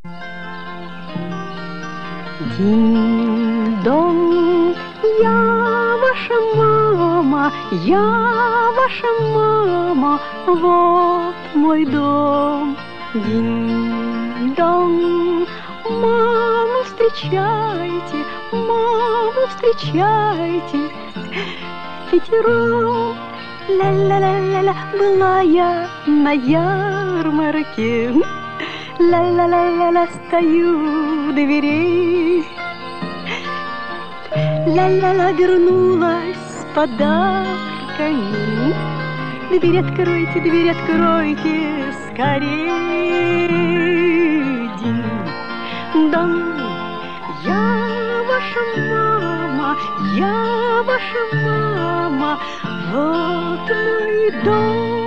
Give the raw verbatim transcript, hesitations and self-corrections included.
Динь-дон, я ваша мама, я ваша мама, вот мой дом. Динь-дон, маму встречайте, маму встречайте. Ветерок, ля-ля-ля-ля-ля, была я на ярмарке. Ля-ля-ля-ля-ля, стою у дверей. Ля-ля-ля, вернулась с подарками. Дверь откройте, дверь откройте скорей. Динь-дон, я ваша мама, я ваша мама, вот мой дом.